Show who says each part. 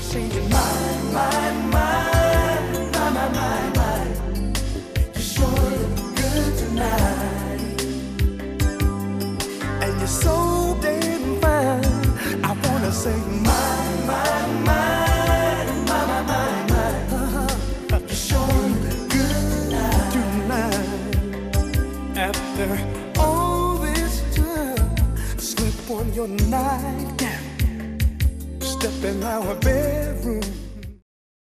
Speaker 1: say you're mine, mine, mine, mine, mine, mine, mine. You sure look good tonight, and you're so damn fine. I wanna say mine, mine, mine, mine, mine, mine. You sure look good tonight. After all this time, slip on your nightgown, step in our bedroom.